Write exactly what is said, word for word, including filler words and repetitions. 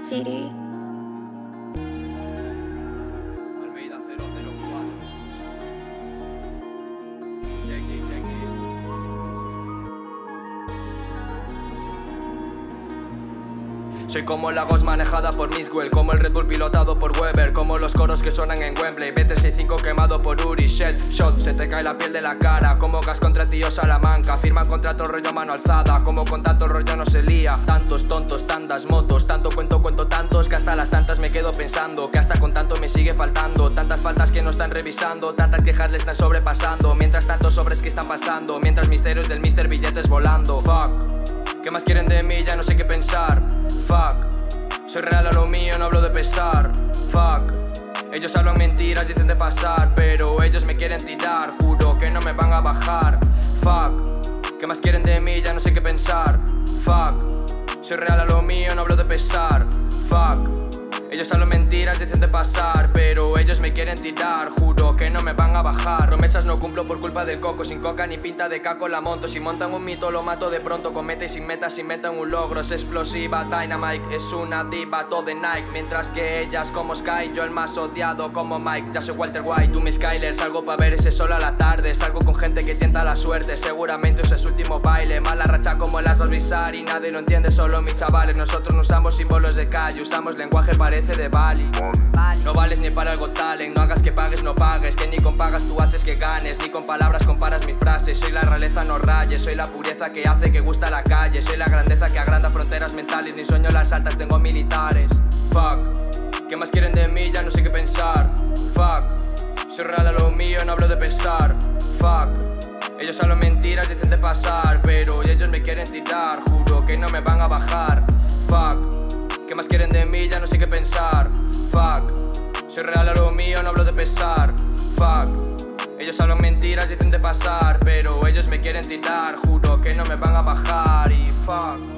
City. Almeida cero cero cuatro. Check this, check this. Soy como la Ghost manejada por Miswell, como el Red Bull pilotado por Weber, como los coros que suenan en Wembley. B tres sesenta y cinco quemado por Uri, shit, shot, se te cae la piel de la cara. Como gas contra tío Salamanca, firman contrato rollo mano alzada. Como con tanto rollo no se lía. Tantos tontos, tantas motos, tanto cuento, cuento tantos que hasta las tantas me quedo pensando que hasta con tanto me sigue faltando. Tantas faltas que no están revisando, tantas quejas le están sobrepasando. Mientras tantos sobres que están pasando, mientras misterios del mister billetes volando. Fuck, ¿qué más quieren de mí? Ya no sé qué pensar. Fuck, soy real a lo mío, no hablo de pesar. Fuck, ellos hablan mentiras, dicen de pasar, pero ellos me quieren tirar, juro que no me van a bajar. Fuck, ¿qué más quieren de mí? Ya no sé qué pensar. Fuck, soy real a lo mío, no hablo de pesar. Fuck, ellos hablan mentiras, dicen de pasar, pero ellos me quieren tirar, juro que no me van a bajar. Promesas no cumplo por culpa del coco, sin coca ni pinta de caco la monto. Si montan un mito lo mato de pronto, con meta y sin meta, si metan un logro es explosiva. Dynamite es una diva, todo de Nike, mientras que ellas como Sky, yo el más odiado como Mike. Ya soy Walter White, tú mi Skyler, salgo pa' ver ese sol a la tarde. Salgo con gente que tienta la suerte, seguramente ese es su último baile. Mala racha como las Bizarre y nadie lo entiende, solo mis chavales. Nosotros no usamos símbolos de calle, usamos lenguaje parece de Bali. No vales ni para algo talent, no hagas que pagues, no pagues. Que ni con pagas tú haces que ganes, ni con palabras comparas mis frases. Soy la realeza, no rayes, soy la pureza que hace que gusta la calle. Soy la grandeza que agranda fronteras mentales, ni sueño las altas, tengo militares. Fuck, ¿qué más quieren de mí? Ya no sé qué pensar. Fuck, soy real a lo mío, no hablo de pesar. Fuck, ellos hablan mentiras, dicen de pasar, pero ellos me quieren tirar, juro que no me van a bajar. Fuck, ¿qué más quieren de mí? Ya no sé qué pensar. Fuck, soy real a lo mío, no hablo de pesar. Fuck, ellos hablan mentiras, dicen de pasar, pero ellos me quieren tirar, juro que no me van a bajar. Y fuck.